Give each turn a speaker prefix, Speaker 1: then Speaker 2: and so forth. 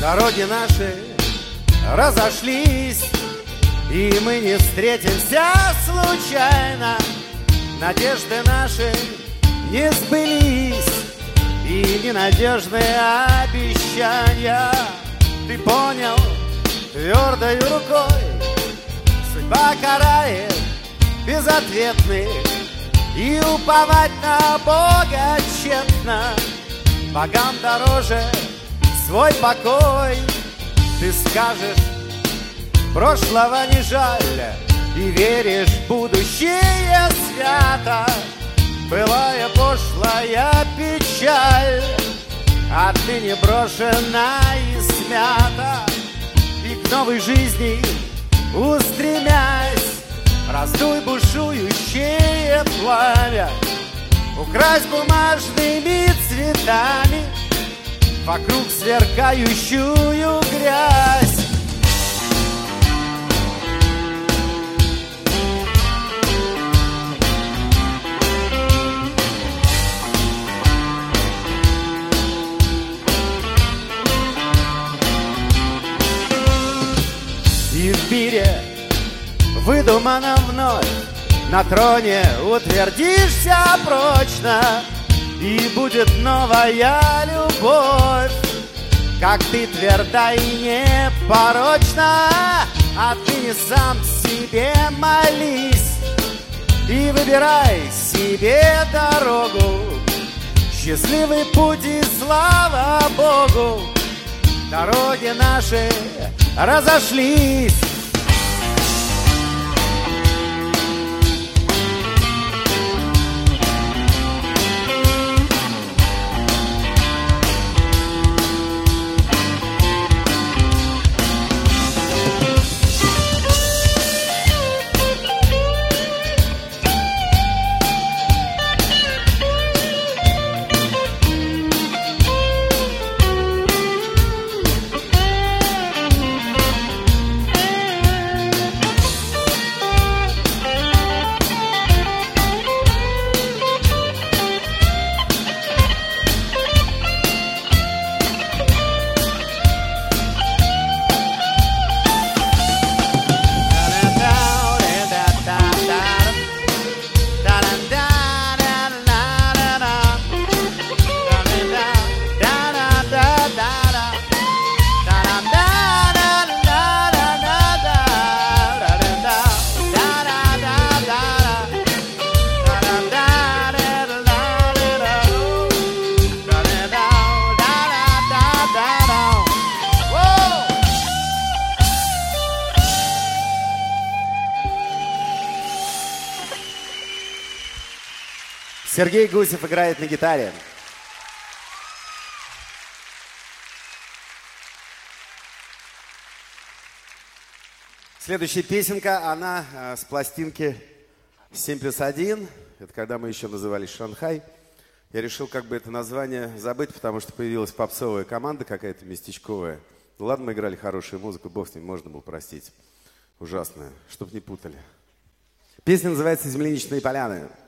Speaker 1: Дороги наши разошлись, и мы не встретимся случайно. Надежды наши не сбылись, и ненадежные обещания. Ты понял твердой рукой, судьба карает безответных, и уповать на Бога тщетно. Богам дороже свой покой. Ты скажешь, прошлого не жаль, и веришь в будущее свято. Былая пошлая печаль отныне брошена и смята. И к новой жизни устремясь, раздуй бушующее пламя. Укрась бумажными цветами вокруг сверкающую грязь. И в мире выдуманном вновь на троне утвердишься прочно, и будет новая любовь, как ты тверда и непорочна. Отныне сам себе молись и выбирай себе дорогу. Счастливый путь и слава Богу. Дороги наши разошлись. Сергей Гусев играет на гитаре. Следующая песенка, она с пластинки 7+1. Это когда мы еще назывались «Шанхай». Я решил как бы это название забыть, потому что появилась попсовая команда какая-то местечковая. Ну ладно, мы играли хорошую музыку, бог с ним, можно было простить. Ужасная, чтоб не путали. Песня называется «Земляничные поляны».